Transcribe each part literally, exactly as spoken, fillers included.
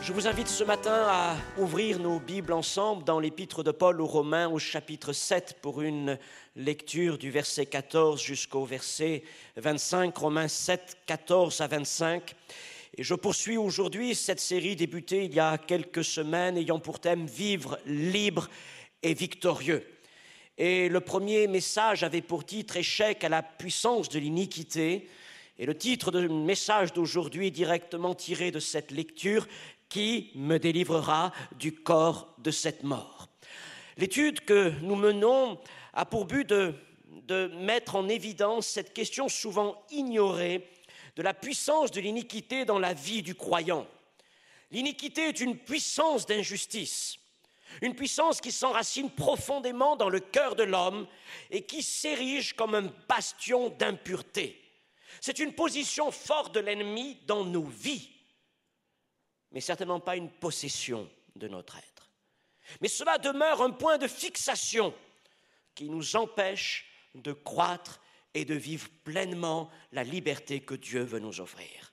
Je vous invite ce matin à ouvrir nos Bibles ensemble dans l'épître de Paul aux Romains au chapitre sept pour une lecture du verset quatorze jusqu'au verset vingt-cinq, Romains sept, quatorze à vingt-cinq. Et je poursuis aujourd'hui cette série débutée il y a quelques semaines ayant pour thème « Vivre libre et victorieux ». Et le premier message avait pour titre « Échec à la puissance de l'iniquité ». Et le titre du message d'aujourd'hui est directement tiré de cette lecture « Qui me délivrera du corps de cette mort ?» L'étude que nous menons a pour but de, de mettre en évidence cette question souvent ignorée de la puissance de l'iniquité dans la vie du croyant. L'iniquité est une puissance d'injustice, une puissance qui s'enracine profondément dans le cœur de l'homme et qui s'érige comme un bastion d'impureté. C'est une position forte de l'ennemi dans nos vies, mais certainement pas une possession de notre être. Mais cela demeure un point de fixation qui nous empêche de croître et de vivre pleinement la liberté que Dieu veut nous offrir.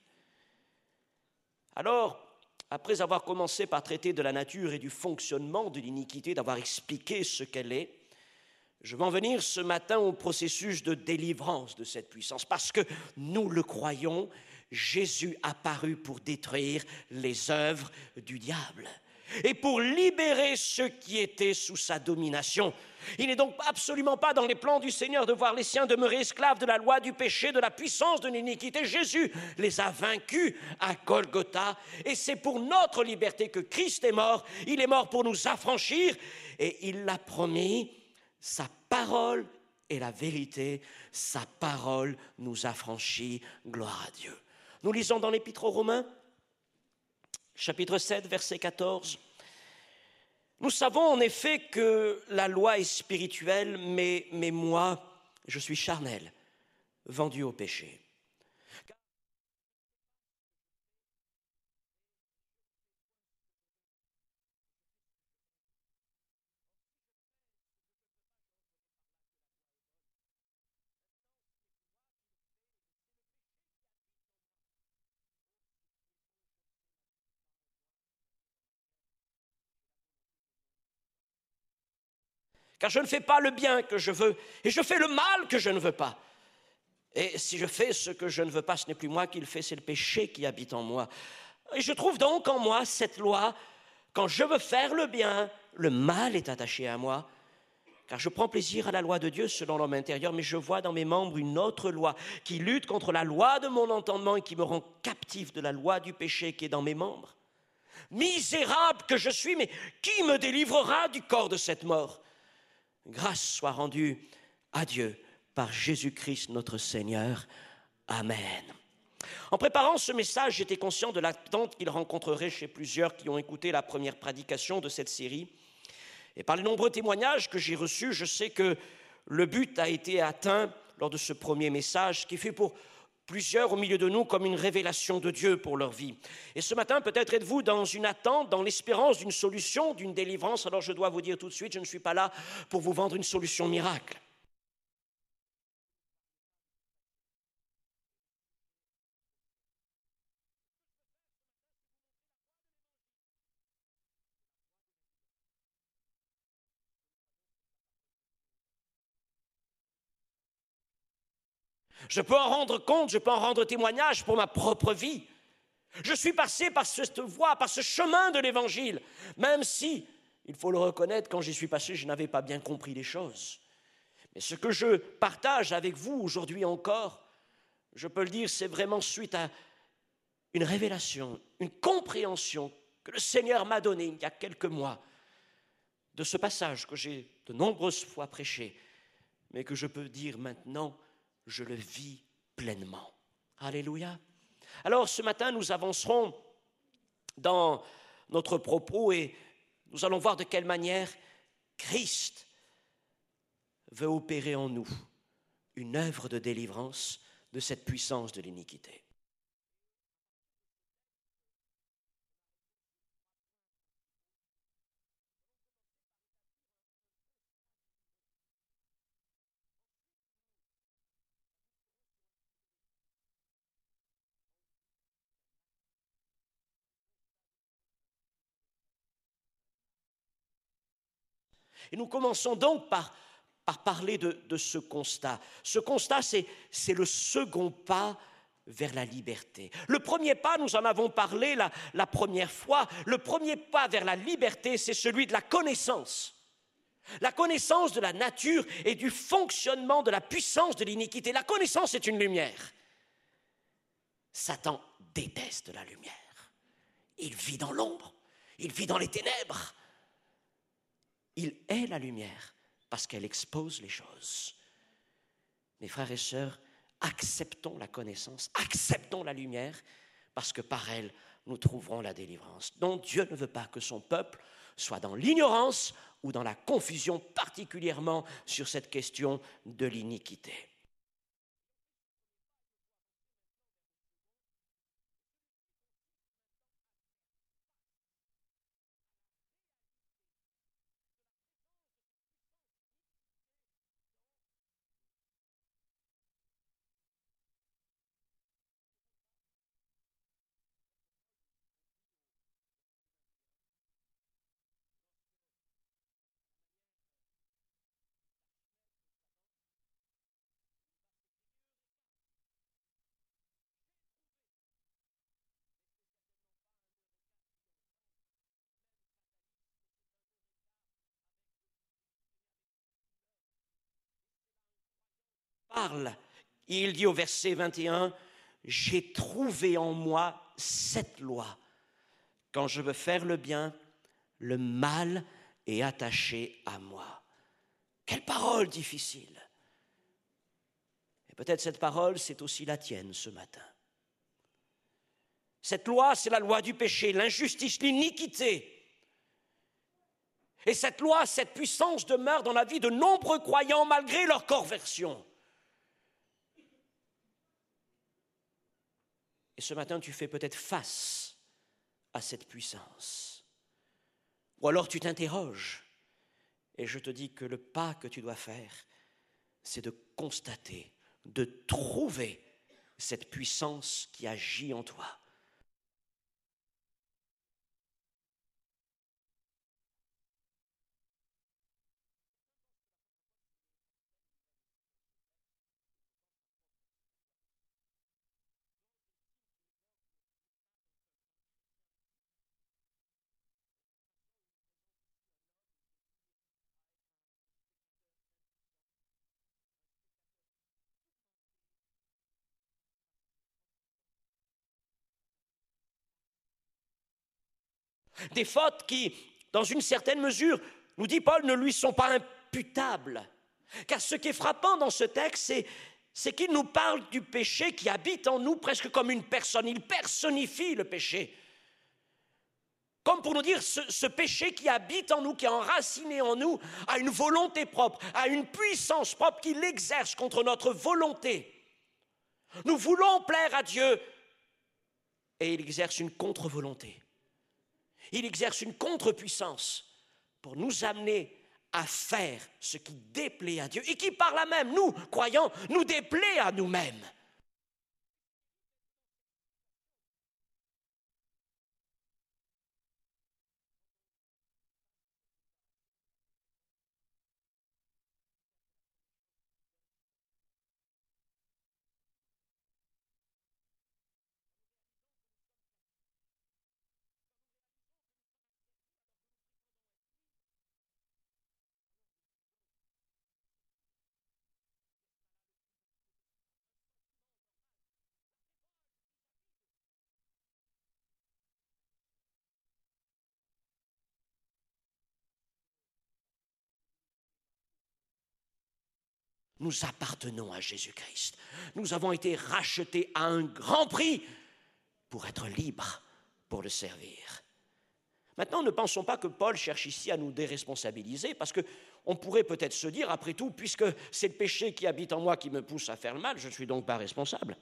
Alors, après avoir commencé par traiter de la nature et du fonctionnement de l'iniquité, d'avoir expliqué ce qu'elle est, je vais en venir ce matin au processus de délivrance de cette puissance, parce que nous le croyons, Jésus apparut pour détruire les œuvres du diable et pour libérer ceux qui étaient sous sa domination. Il n'est donc absolument pas dans les plans du Seigneur de voir les siens demeurer esclaves de la loi du péché, de la puissance de l'iniquité. Jésus les a vaincus à Golgotha et c'est pour notre liberté que Christ est mort. Il est mort pour nous affranchir et il l'a promis. Sa parole est la vérité, sa parole nous affranchit, gloire à Dieu. Nous lisons dans l'Épître aux Romains, chapitre sept, verset quatorze. Nous savons en effet que la loi est spirituelle, mais, mais moi, je suis charnel, vendu au péché. Car je ne fais pas le bien que je veux, et je fais le mal que je ne veux pas. Et si je fais ce que je ne veux pas, ce n'est plus moi qui le fais, c'est le péché qui habite en moi. Et je trouve donc en moi cette loi, quand je veux faire le bien, le mal est attaché à moi. Car je prends plaisir à la loi de Dieu selon l'homme intérieur, mais je vois dans mes membres une autre loi qui lutte contre la loi de mon entendement et qui me rend captif de la loi du péché qui est dans mes membres. Misérable que je suis, mais qui me délivrera du corps de cette mort ? Grâce soit rendue à Dieu par Jésus-Christ notre Seigneur. Amen. En préparant ce message, j'étais conscient de l'attente qu'il rencontrerait chez plusieurs qui ont écouté la première prédication de cette série. Et par les nombreux témoignages que j'ai reçus, je sais que le but a été atteint lors de ce premier message, ce qui fait pour plusieurs au milieu de nous comme une révélation de Dieu pour leur vie. Et ce matin, peut-être êtes-vous dans une attente, dans l'espérance d'une solution, d'une délivrance. Alors je dois vous dire tout de suite, je ne suis pas là pour vous vendre une solution miracle. Je peux en rendre compte, je peux en rendre témoignage pour ma propre vie. Je suis passé par cette voie, par ce chemin de l'Évangile, même si, il faut le reconnaître, quand j'y suis passé, je n'avais pas bien compris les choses. Mais ce que je partage avec vous aujourd'hui encore, je peux le dire, c'est vraiment suite à une révélation, une compréhension que le Seigneur m'a donnée il y a quelques mois de ce passage que j'ai de nombreuses fois prêché, mais que je peux dire maintenant, je le vis pleinement. Alléluia. Alors ce matin, nous avancerons dans notre propos et nous allons voir de quelle manière Christ veut opérer en nous une œuvre de délivrance de cette puissance de l'iniquité. Et nous commençons donc par, par parler de, de ce constat. Ce constat, c'est, c'est le second pas vers la liberté. Le premier pas, nous en avons parlé la, la première fois, le premier pas vers la liberté, c'est celui de la connaissance. La connaissance de la nature et du fonctionnement de la puissance de l'iniquité. La connaissance est une lumière. Satan déteste la lumière. Il vit dans l'ombre, il vit dans les ténèbres. Il est la lumière parce qu'elle expose les choses. Mes frères et sœurs, acceptons la connaissance, acceptons la lumière, parce que par elle, nous trouverons la délivrance. Donc Dieu ne veut pas que son peuple soit dans l'ignorance ou dans la confusion, particulièrement sur cette question de l'iniquité. Parle, il dit au verset vingt et un, « J'ai trouvé en moi cette loi. Quand je veux faire le bien, le mal est attaché à moi. » Quelle parole difficile! Et peut-être cette parole, c'est aussi la tienne ce matin. Cette loi, c'est la loi du péché, l'injustice, l'iniquité. Et cette loi, cette puissance demeure dans la vie de nombreux croyants malgré leur conversion. Et ce matin, tu fais peut-être face à cette puissance. Ou alors tu t'interroges. Et je te dis que le pas que tu dois faire, c'est de constater, de trouver cette puissance qui agit en toi. Des fautes qui, dans une certaine mesure, nous dit Paul, ne lui sont pas imputables. Car ce qui est frappant dans ce texte, c'est, c'est qu'il nous parle du péché qui habite en nous presque comme une personne. Il personnifie le péché. Comme pour nous dire, ce, ce péché qui habite en nous, qui est enraciné en nous, a une volonté propre, a une puissance propre qu'il exerce contre notre volonté. Nous voulons plaire à Dieu et il exerce une contre-volonté. Il exerce une contre-puissance pour nous amener à faire ce qui déplaît à Dieu et qui par là même, nous, croyants, nous déplaît à nous-mêmes. Nous appartenons à Jésus-Christ. Nous avons été rachetés à un grand prix pour être libres, pour le servir. Maintenant, ne pensons pas que Paul cherche ici à nous déresponsabiliser, parce qu'on pourrait peut-être se dire, après tout, puisque c'est le péché qui habite en moi qui me pousse à faire le mal, je ne suis donc pas responsable.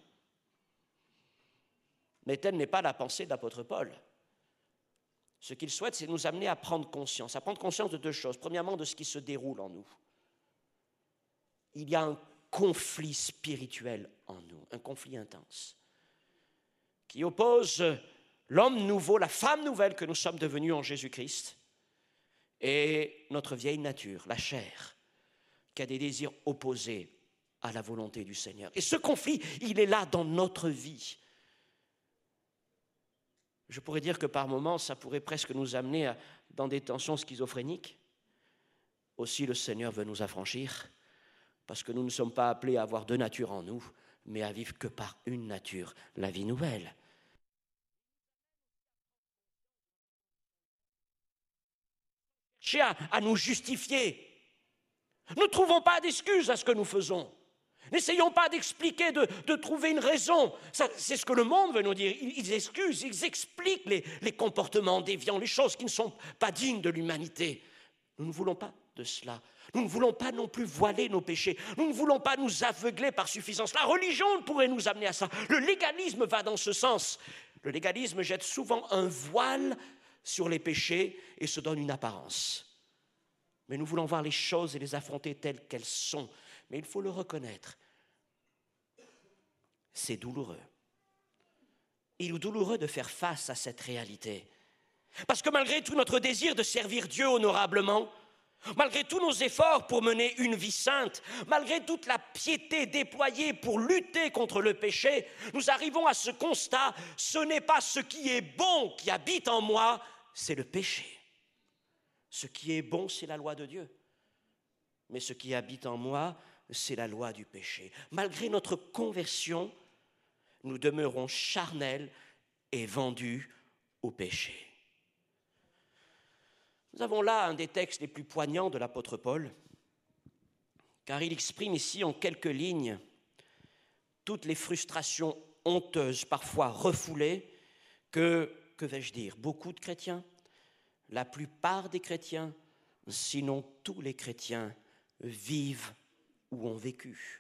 Mais telle n'est pas la pensée de l'apôtre Paul. Ce qu'il souhaite, c'est nous amener à prendre conscience, à prendre conscience de deux choses. Premièrement, de ce qui se déroule en nous. Il y a un conflit spirituel en nous, un conflit intense, qui oppose l'homme nouveau, la femme nouvelle que nous sommes devenus en Jésus-Christ, et notre vieille nature, la chair, qui a des désirs opposés à la volonté du Seigneur. Et ce conflit, il est là dans notre vie. Je pourrais dire que par moments, ça pourrait presque nous amener à, dans des tensions schizophréniques. Aussi, le Seigneur veut nous affranchir, parce que nous ne sommes pas appelés à avoir deux natures en nous, mais à vivre que par une nature, la vie nouvelle. Chercher à, à nous justifier. Ne trouvons pas d'excuses à ce que nous faisons. N'essayons pas d'expliquer, de, de trouver une raison. Ça, c'est ce que le monde veut nous dire. Ils, ils excusent, ils expliquent les, les comportements déviants, les choses qui ne sont pas dignes de l'humanité. Nous ne voulons pas de cela. Nous ne voulons pas non plus voiler nos péchés. Nous ne voulons pas nous aveugler par suffisance. La religion pourrait nous amener à ça. Le légalisme va dans ce sens. Le légalisme jette souvent un voile sur les péchés et se donne une apparence. Mais nous voulons voir les choses et les affronter telles qu'elles sont. Mais il faut le reconnaître. C'est douloureux. Il est douloureux de faire face à cette réalité. Parce que malgré tout notre désir de servir Dieu honorablement, malgré tous nos efforts pour mener une vie sainte, malgré toute la piété déployée pour lutter contre le péché, nous arrivons à ce constat, ce n'est pas ce qui est bon qui habite en moi, c'est le péché. Ce qui est bon, c'est la loi de Dieu. Mais ce qui habite en moi, c'est la loi du péché. Malgré notre conversion, nous demeurons charnels et vendus au péché. Nous avons là un des textes les plus poignants de l'apôtre Paul, car il exprime ici en quelques lignes toutes les frustrations honteuses, parfois refoulées, que, que vais-je dire, beaucoup de chrétiens, la plupart des chrétiens, sinon tous les chrétiens, vivent ou ont vécu.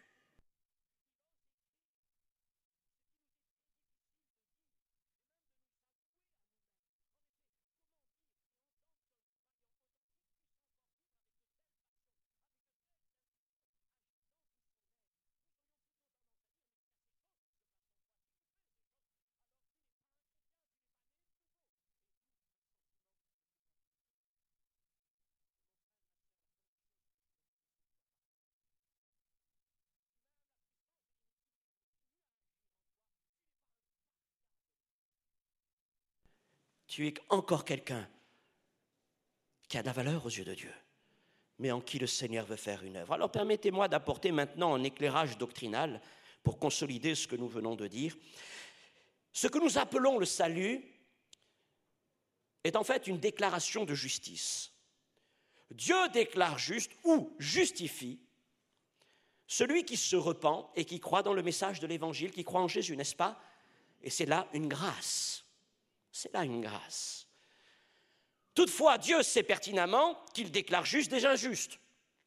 Tu es encore quelqu'un qui a de la valeur aux yeux de Dieu, mais en qui le Seigneur veut faire une œuvre. Alors permettez-moi d'apporter maintenant un éclairage doctrinal pour consolider ce que nous venons de dire. Ce que nous appelons le salut est en fait une déclaration de justice. Dieu déclare juste ou justifie celui qui se repent et qui croit dans le message de l'Évangile, qui croit en Jésus, n'est-ce pas? Et c'est là une grâce. C'est là une grâce. Toutefois, Dieu sait pertinemment qu'il déclare juste des injustes.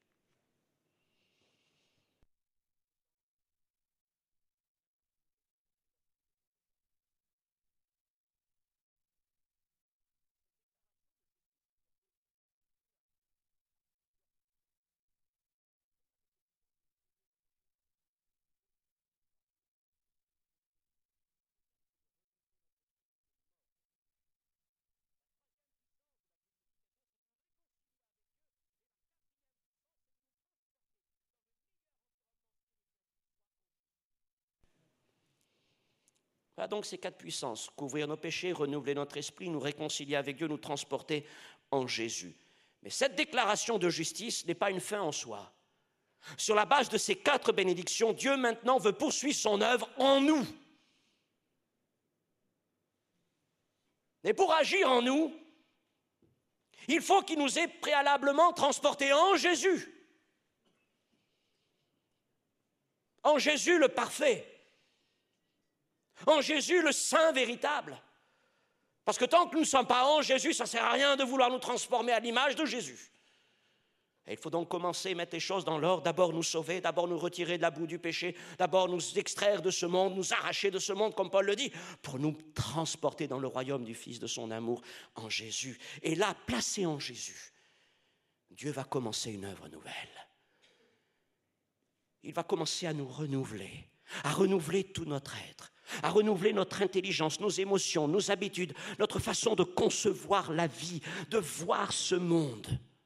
Voilà donc ces quatre puissances: couvrir nos péchés, renouveler notre esprit, nous réconcilier avec Dieu, nous transporter en Jésus. Mais cette déclaration de justice n'est pas une fin en soi. Sur la base de ces quatre bénédictions, Dieu maintenant veut poursuivre son œuvre en nous. Et pour agir en nous, il faut qu'il nous ait préalablement transportés en Jésus. En Jésus le parfait. En Jésus le saint véritable. Parce que tant que nous ne sommes pas en Jésus, ça ne sert à rien de vouloir nous transformer à l'image de Jésus. Et il faut donc commencer à mettre les choses dans l'ordre, d'abord nous sauver, d'abord nous retirer de la boue du péché, d'abord nous extraire de ce monde, nous arracher de ce monde, comme Paul le dit, pour nous transporter dans le royaume du Fils de son amour, en Jésus. Et là, placé en Jésus, Dieu va commencer une œuvre nouvelle. Il va commencer à nous renouveler, à renouveler tout notre être, à renouveler notre intelligence, nos émotions, nos habitudes, notre façon de concevoir la vie, de voir ce monde.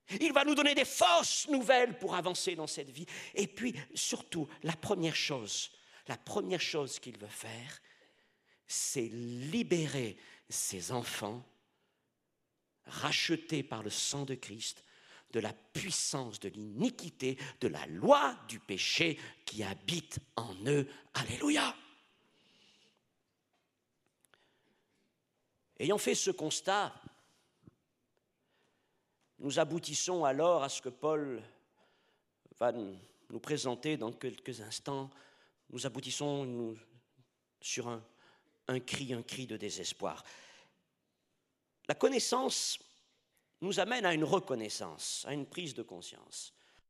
Il va nous donner des fausses nouvelles pour avancer dans cette vie. Et puis, surtout, la première chose, la première chose qu'il veut faire, c'est libérer ses enfants, rachetés par le sang de Christ, de la puissance de l'iniquité, de la loi du péché qui habite en eux. Alléluia! Ayant fait ce constat, nous aboutissons alors à ce que Paul va nous présenter dans quelques instants. Nous aboutissons nous, sur un, un cri, un cri de désespoir. La connaissance nous amène à une reconnaissance, à une prise de conscience.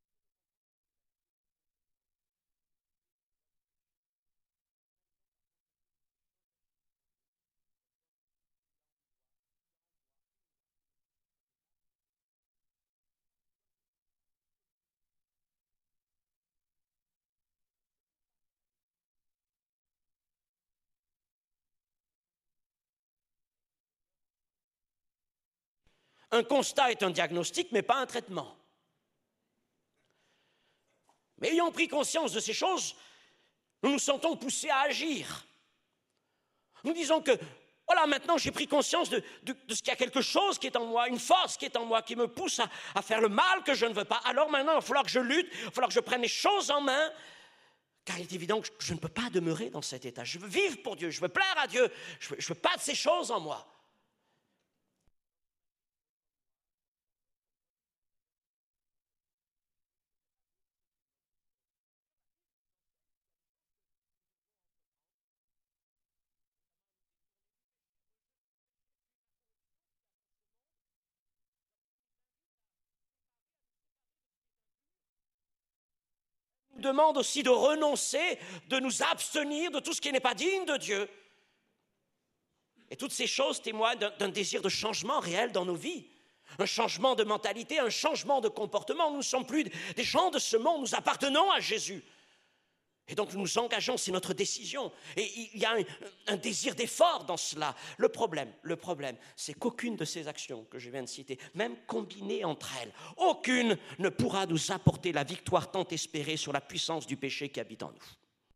Un constat est un diagnostic, mais pas un traitement. Mais ayant pris conscience de ces choses, nous nous sentons poussés à agir. Nous disons que, voilà, maintenant j'ai pris conscience de, de, de ce qu'il y a quelque chose qui est en moi, une force qui est en moi, qui me pousse à, à faire le mal que je ne veux pas. Alors maintenant, il va falloir que je lutte, il va falloir que je prenne les choses en main, car il est évident que je ne peux pas demeurer dans cet état. Je veux vivre pour Dieu, je veux plaire à Dieu, je ne veux, veux pas de ces choses en moi. Nous demande aussi de renoncer, de nous abstenir de tout ce qui n'est pas digne de Dieu. Et toutes ces choses témoignent d'un, d'un désir de changement réel dans nos vies. Un changement de mentalité, un changement de comportement. Nous ne sommes plus des gens de ce monde, nous appartenons à Jésus. Et donc nous nous engageons, c'est notre décision. Et il y a un, un désir d'effort dans cela. Le problème, le problème, c'est qu'aucune de ces actions que je viens de citer, même combinées entre elles, aucune ne pourra nous apporter la victoire tant espérée sur la puissance du péché qui habite en nous.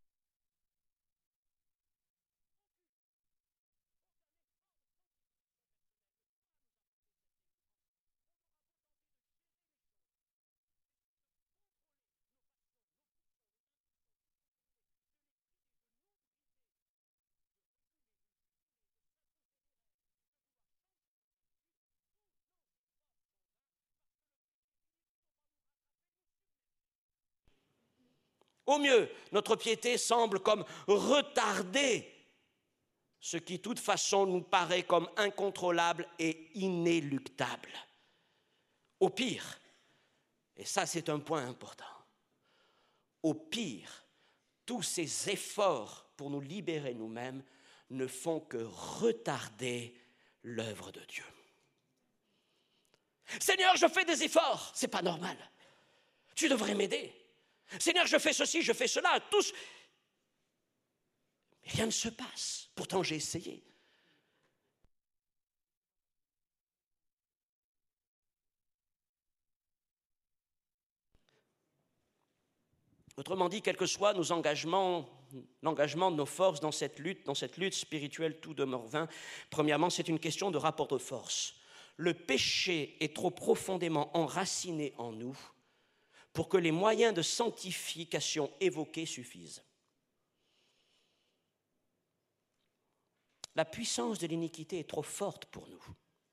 Au mieux, notre piété semble comme retarder ce qui, de toute façon, nous paraît comme incontrôlable et inéluctable. Au pire, et ça c'est un point important, au pire, tous ces efforts pour nous libérer nous-mêmes ne font que retarder l'œuvre de Dieu. Seigneur, je fais des efforts, c'est pas normal. Tu devrais m'aider. Seigneur, je fais ceci, je fais cela, tous. Mais rien ne se passe. Pourtant, j'ai essayé. Autrement dit, quel que soit nos engagements, l'engagement de nos forces dans cette lutte, dans cette lutte spirituelle, tout demeure vain. Premièrement, c'est une question de rapport de force. Le péché est trop profondément enraciné en nous pour que les moyens de sanctification évoqués suffisent. La puissance de l'iniquité est trop forte pour nous.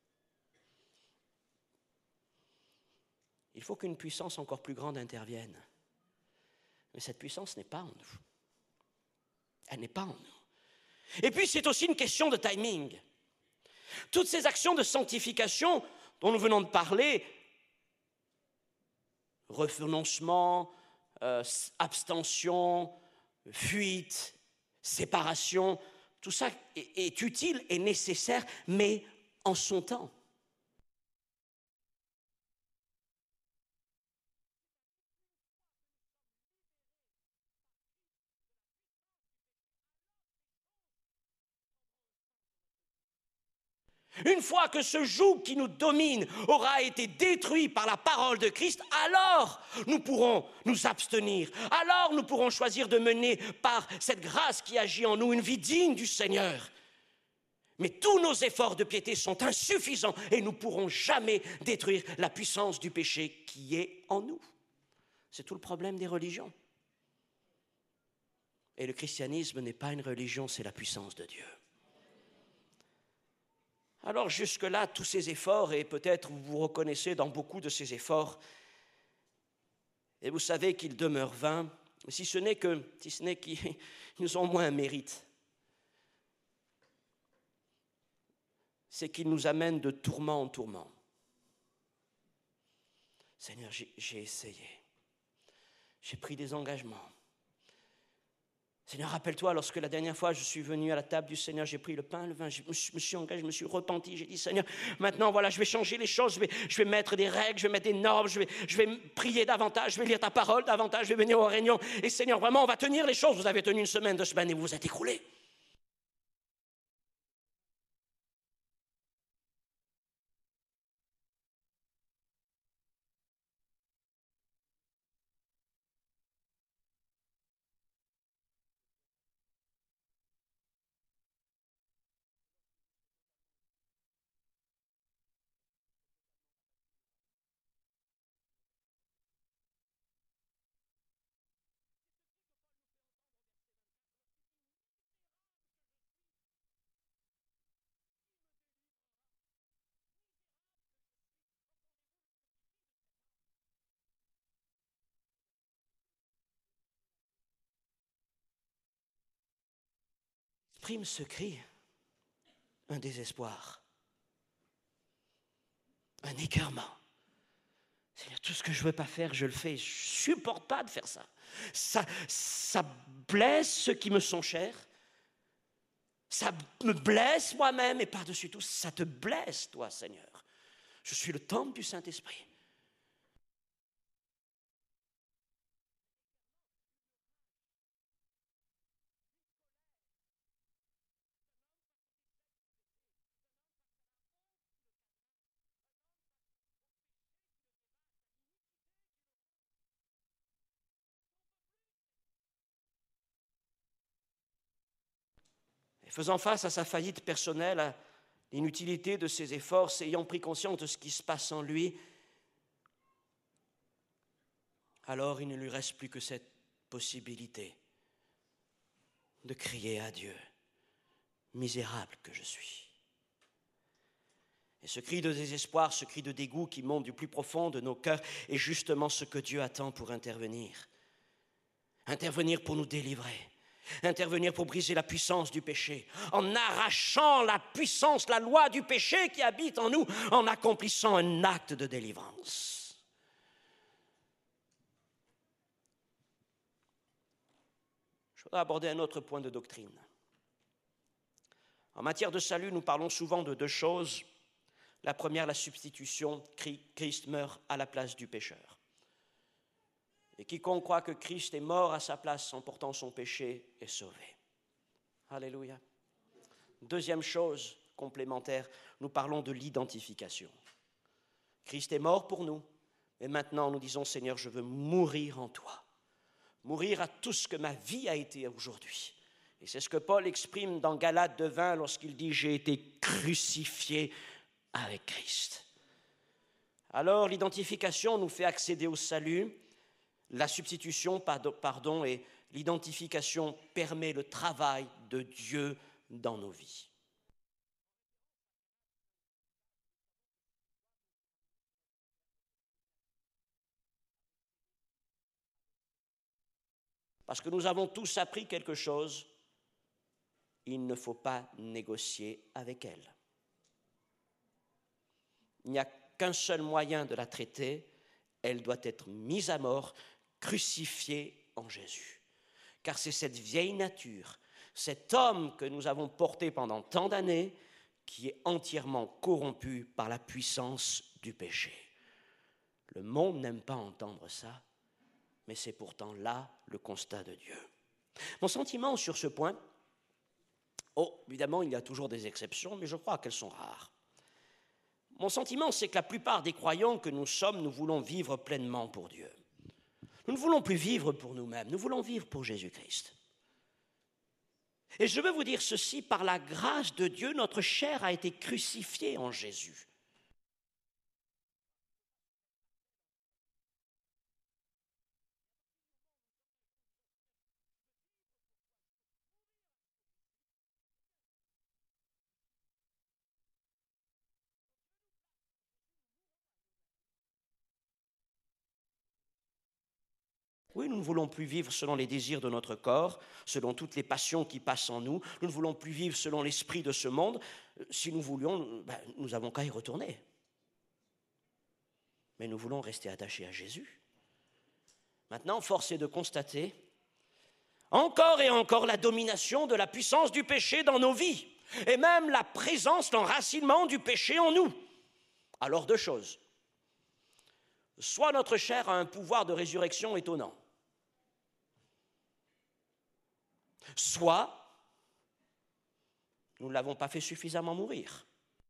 Il faut qu'une puissance encore plus grande intervienne. Mais cette puissance n'est pas en nous. Elle n'est pas en nous. Et puis, c'est aussi une question de timing. Toutes ces actions de sanctification dont nous venons de parler, renoncement, euh, abstention, fuite, séparation, tout ça est, est utile et nécessaire, mais en son temps. Une fois que ce joug qui nous domine aura été détruit par la parole de Christ, alors nous pourrons nous abstenir. Alors nous pourrons choisir de mener par cette grâce qui agit en nous une vie digne du Seigneur. Mais tous nos efforts de piété sont insuffisants et nous ne pourrons jamais détruire la puissance du péché qui est en nous. C'est tout le problème des religions. Et le christianisme n'est pas une religion, c'est la puissance de Dieu. Alors jusque-là, tous ces efforts, et peut-être vous vous reconnaissez dans beaucoup de ces efforts, et vous savez qu'ils demeurent vains, si ce n'est que, si ce n'est qu'ils nous ont moins un mérite. C'est qu'ils nous amènent de tourment en tourment. Seigneur, j'ai, j'ai essayé, j'ai pris des engagements. Seigneur, rappelle-toi, lorsque la dernière fois je suis venu à la table du Seigneur, j'ai pris le pain, le vin, je me suis, me suis engagé, je me suis repenti, j'ai dit, Seigneur, maintenant, voilà, je vais changer les choses, je vais, je vais mettre des règles, je vais mettre des normes, je vais, je vais prier davantage, je vais lire ta parole davantage, je vais venir aux réunions. Et Seigneur, vraiment, on va tenir les choses. Vous avez tenu une semaine, deux semaines et vous vous êtes écroulés. Exprime ce cri, un désespoir, un écœurement. Seigneur, tout ce que je ne veux pas faire, je le fais. Je ne supporte pas de faire ça. ça. Ça blesse ceux qui me sont chers. Ça me blesse moi-même et par-dessus tout, ça te blesse, toi, Seigneur. Je suis le temple du Saint-Esprit. Et faisant face à sa faillite personnelle, à l'inutilité de ses efforts, ayant pris conscience de ce qui se passe en lui, alors il ne lui reste plus que cette possibilité de crier à Dieu, misérable que je suis. Et ce cri de désespoir, ce cri de dégoût qui monte du plus profond de nos cœurs est justement ce que Dieu attend pour intervenir. Intervenir pour nous délivrer. Intervenir pour briser la puissance du péché, en arrachant la puissance, la loi du péché qui habite en nous, en accomplissant un acte de délivrance. Je voudrais aborder un autre point de doctrine. En matière de salut, nous parlons souvent de deux choses. La première, la substitution, Christ meurt à la place du pécheur. Et quiconque croit que Christ est mort à sa place en portant son péché est sauvé. Alléluia. Deuxième chose complémentaire, nous parlons de l'identification. Christ est mort pour nous, et maintenant nous disons, Seigneur, je veux mourir en toi. Mourir à tout ce que ma vie a été aujourd'hui. Et c'est ce que Paul exprime dans Galates deux vingt lorsqu'il dit, j'ai été crucifié avec Christ. Alors l'identification nous fait accéder au salut. La substitution, pardon, et l'identification permet le travail de Dieu dans nos vies. Parce que nous avons tous appris quelque chose, il ne faut pas négocier avec elle. Il n'y a qu'un seul moyen de la traiter, elle doit être mise à mort, crucifié en Jésus. Car c'est cette vieille nature, cet homme que nous avons porté pendant tant d'années, qui est entièrement corrompu par la puissance du péché. Le monde n'aime pas entendre ça, mais c'est pourtant là le constat de Dieu. Mon sentiment sur ce point, oh, évidemment, il y a toujours des exceptions, mais je crois qu'elles sont rares. Mon sentiment, c'est que la plupart des croyants que nous sommes, nous voulons vivre pleinement pour Dieu. Nous ne voulons plus vivre pour nous-mêmes, nous voulons vivre pour Jésus-Christ. Et je veux vous dire ceci, par la grâce de Dieu, notre chair a été crucifiée en Jésus. Oui, nous ne voulons plus vivre selon les désirs de notre corps, selon toutes les passions qui passent en nous. Nous ne voulons plus vivre selon l'esprit de ce monde. Si nous voulions, ben, nous n'avons qu'à y retourner. Mais nous voulons rester attachés à Jésus. Maintenant, force est de constater encore et encore la domination de la puissance du péché dans nos vies, et même la présence, l'enracinement du péché en nous. Alors deux choses. Soit notre chair a un pouvoir de résurrection étonnant, soit nous ne l'avons pas fait suffisamment mourir.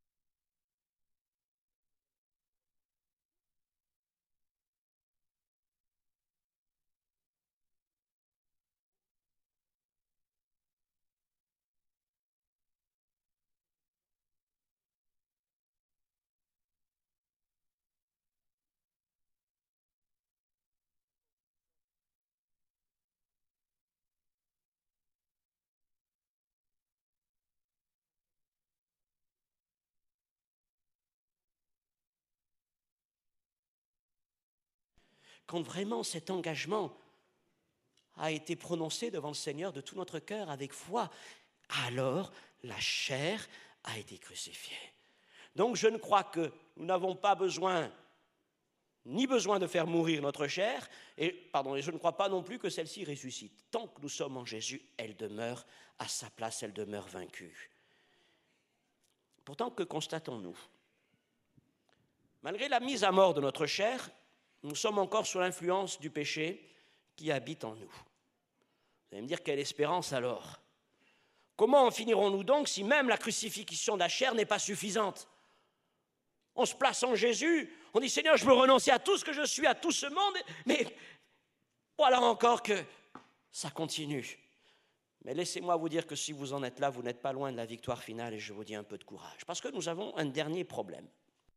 Quand vraiment cet engagement a été prononcé devant le Seigneur de tout notre cœur avec foi, alors la chair a été crucifiée. Donc je ne crois que nous n'avons pas besoin, ni besoin de faire mourir notre chair, et, pardon, et je ne crois pas non plus que celle-ci ressuscite. Tant que nous sommes en Jésus, elle demeure à sa place, elle demeure vaincue. Pourtant, que constatons-nous? Malgré la mise à mort de notre chair, nous sommes encore sous l'influence du péché qui habite en nous. Vous allez me dire, quelle espérance alors? Comment en finirons-nous donc si même la crucifixion de la chair n'est pas suffisante? On se place en Jésus, on dit, Seigneur, je veux renoncer à tout ce que je suis, à tout ce monde, mais voilà encore que ça continue. Mais laissez-moi vous dire que si vous en êtes là, vous n'êtes pas loin de la victoire finale, et je vous dis un peu de courage. Parce que nous avons un dernier problème.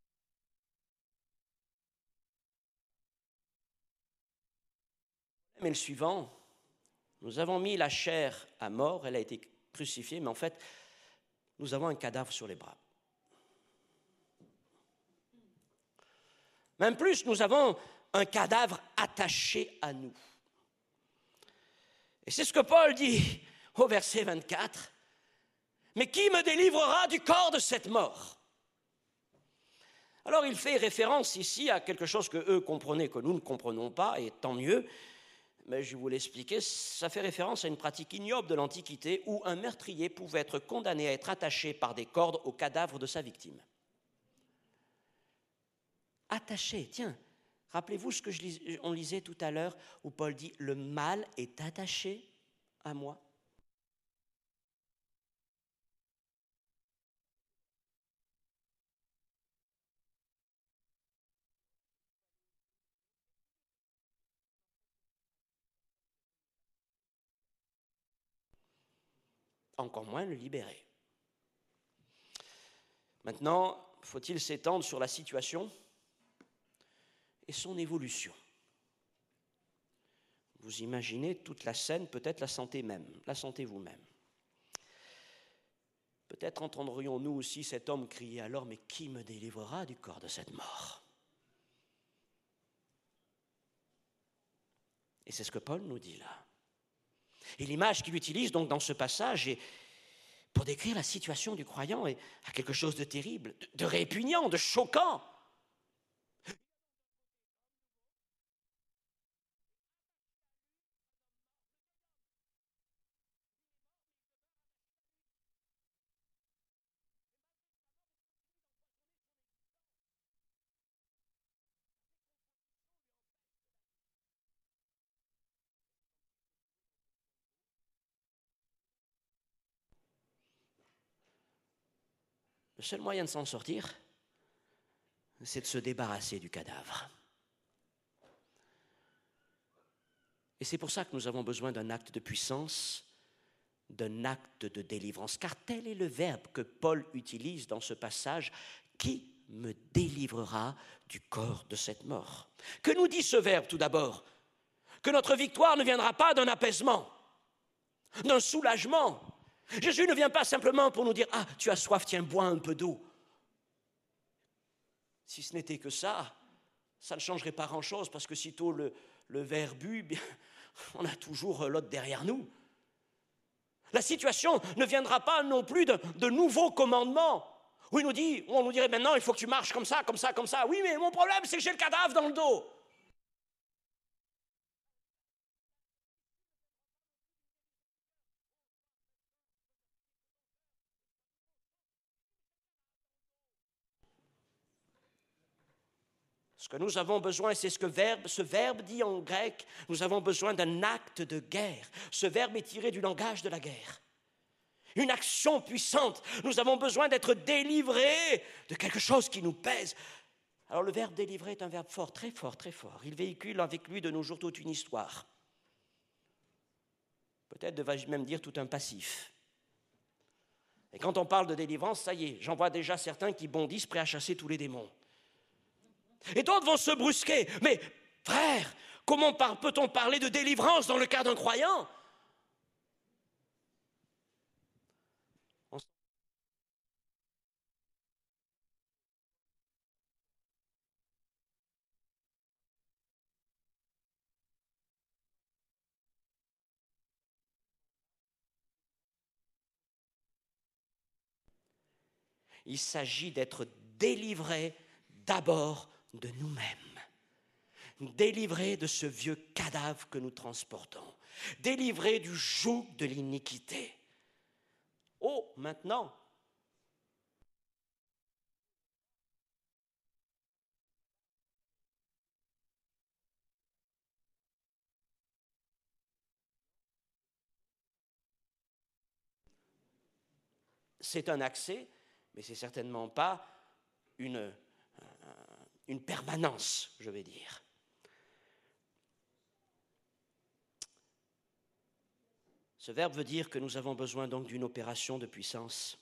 Mais le suivant, nous avons mis la chair à mort, elle a été crucifiée, mais en fait, nous avons un cadavre sur les bras. Même plus, nous avons un cadavre attaché à nous. Et c'est ce que Paul dit au verset vingt-quatre. « Mais qui me délivrera du corps de cette mort ?» Alors il fait référence ici à quelque chose que eux comprenaient, que nous ne comprenons pas, et tant mieux. Mais je vais vous l'expliquer, ça fait référence à une pratique ignoble de l'Antiquité où un meurtrier pouvait être condamné à être attaché par des cordes au cadavre de sa victime. Attaché, tiens, rappelez-vous ce que je lis, on lisait tout à l'heure où Paul dit « le mal est attaché à moi ». Encore moins le libérer. Maintenant, faut-il s'étendre sur la situation et son évolution? Vous imaginez toute la scène, peut-être la sentez même, la sentez vous-même. Peut-être entendrions-nous aussi cet homme crier alors, mais qui me délivrera du corps de cette mort? Et c'est ce que Paul nous dit là. Et l'image qu'il utilise donc dans ce passage est pour décrire la situation du croyant est à quelque chose de terrible, de, de répugnant, de choquant. Le seul moyen de s'en sortir, c'est de se débarrasser du cadavre. Et c'est pour ça que nous avons besoin d'un acte de puissance, d'un acte de délivrance, car tel est le verbe que Paul utilise dans ce passage, qui me délivrera du corps de cette mort. Que nous dit ce verbe tout d'abord? Que notre victoire ne viendra pas d'un apaisement, d'un soulagement. Jésus ne vient pas simplement pour nous dire « Ah, tu as soif, tiens, bois un peu d'eau ». Si ce n'était que ça, ça ne changerait pas grand-chose, parce que sitôt le, le verre bu, bien, on a toujours l'autre derrière nous. La situation ne viendra pas non plus de, de nouveaux commandements, où il nous dit, on nous dirait maintenant, il faut que tu marches comme ça, comme ça, comme ça. Oui, mais mon problème, c'est que j'ai le cadavre dans le dos. Ce que nous avons besoin, c'est ce que verbe, ce verbe dit en grec, nous avons besoin d'un acte de guerre. Ce verbe est tiré du langage de la guerre. Une action puissante. Nous avons besoin d'être délivrés de quelque chose qui nous pèse. Alors le verbe délivrer est un verbe fort, très fort, très fort. Il véhicule avec lui de nos jours toute une histoire. Peut-être devrais-je même dire tout un passif. Et quand on parle de délivrance, ça y est, j'en vois déjà certains qui bondissent prêts à chasser tous les démons. Et d'autres vont se brusquer. Mais frère, comment peut-on parler de délivrance dans le cas d'un croyant? Il s'agit d'être délivré d'abord de nous-mêmes, délivré de ce vieux cadavre que nous transportons, délivré du joug de l'iniquité. Oh, maintenant, c'est un accès, mais ce n'est certainement pas une, une permanence, je vais dire. Ce verbe veut dire que nous avons besoin donc d'une opération de puissance.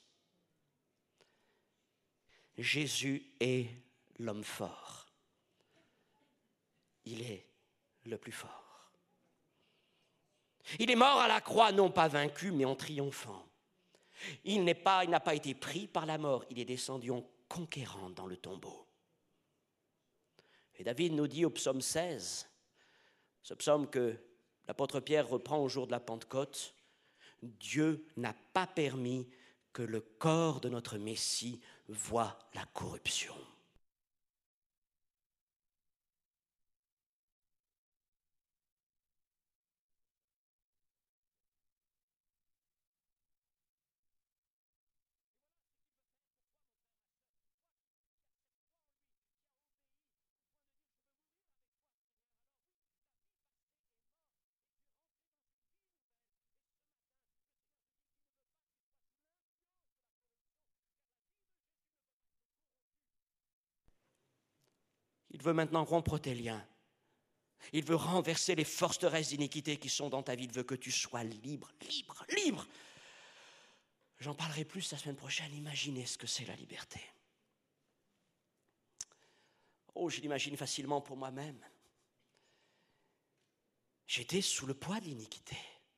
Jésus est l'homme fort. Il est le plus fort. Il est mort à la croix, non pas vaincu, mais en triomphant. Il n'est pas, il n'a pas été pris par la mort, il est descendu en conquérant dans le tombeau. Et David nous dit au psaume seize, ce psaume que l'apôtre Pierre reprend au jour de la Pentecôte, Dieu n'a pas permis que le corps de notre Messie voie la corruption. Il veut maintenant rompre tes liens. Il veut renverser les forteresses d'iniquité qui sont dans ta vie. Il veut que tu sois libre, libre, libre. J'en parlerai plus la semaine prochaine. Imaginez ce que c'est la liberté. Oh, je l'imagine facilement pour moi-même. J'étais sous le poids de l'iniquité.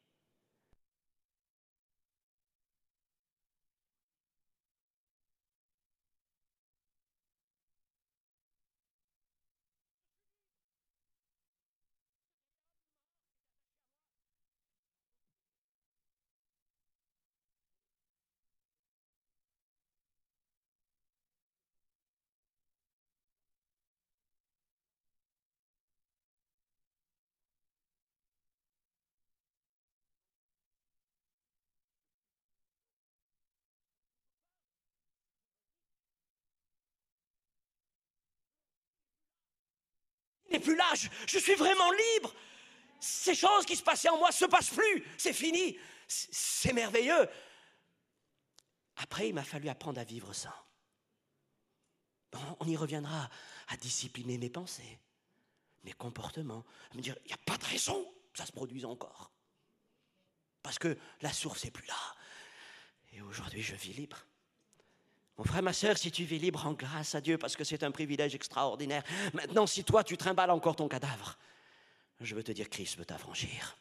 Il n'est plus là, je, je suis vraiment libre. Ces choses qui se passaient en moi ne se passent plus, c'est fini, c'est, c'est merveilleux. Après, il m'a fallu apprendre à vivre ça. Bon, on y reviendra à discipliner mes pensées, mes comportements, à me dire, il n'y a pas de raison que ça se produise encore. Parce que la source n'est plus là. Et aujourd'hui, je vis libre. Mon frère, ma sœur, si tu vis libre, en grâce à Dieu, parce que c'est un privilège extraordinaire. Maintenant, si toi, tu trimbales encore ton cadavre, je veux te dire, Christ veut t'affranchir.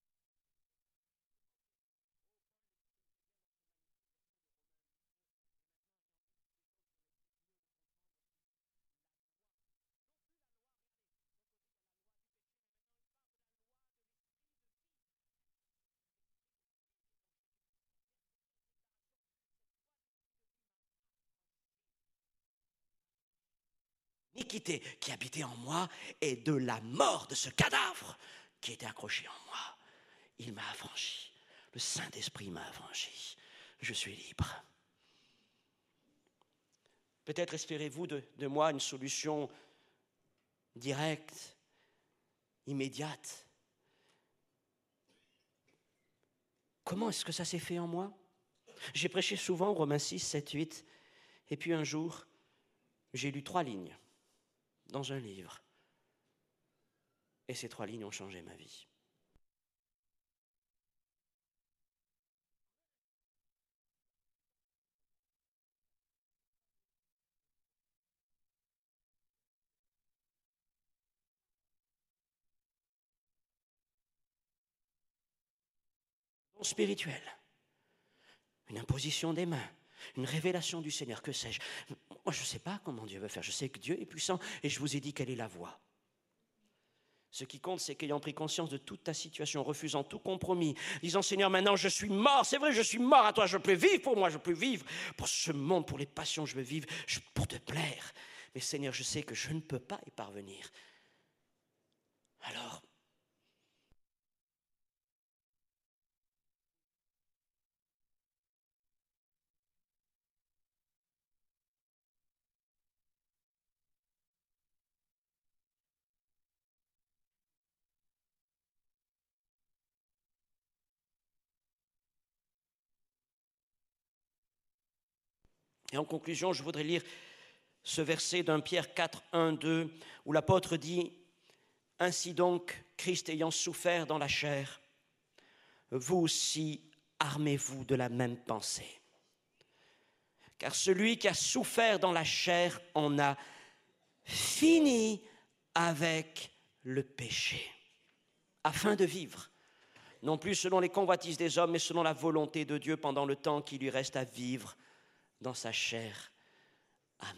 L'iniquité qui habitait en moi et de la mort de ce cadavre qui était accroché en moi. Il m'a affranchi. Le Saint-Esprit m'a affranchi. Je suis libre. Peut-être espérez-vous de, de moi une solution directe, immédiate. Comment est-ce que ça s'est fait en moi? J'ai prêché souvent Romains six, sept, huit, et puis un jour, j'ai lu trois lignes dans un livre. Et ces trois lignes ont changé ma vie. Don spirituel, une imposition des mains, une révélation du Seigneur, que sais-je? Moi, je ne sais pas comment Dieu veut faire. Je sais que Dieu est puissant et je vous ai dit quelle est la voie. Ce qui compte, c'est qu'ayant pris conscience de toute ta situation, refusant tout compromis, disant, Seigneur, maintenant je suis mort, c'est vrai, je suis mort à toi, je peux vivre pour moi, je peux vivre pour ce monde, pour les passions, je veux vivre pour te plaire. Mais Seigneur, je sais que je ne peux pas y parvenir. Alors, et en conclusion, je voudrais lire ce verset d'un Pierre quatre, un, deux, où l'apôtre dit, « Ainsi donc, Christ ayant souffert dans la chair, vous aussi armez-vous de la même pensée. Car celui qui a souffert dans la chair en a fini avec le péché, afin de vivre, non plus selon les convoitises des hommes, mais selon la volonté de Dieu pendant le temps qui lui reste à vivre dans sa chair. Amen. »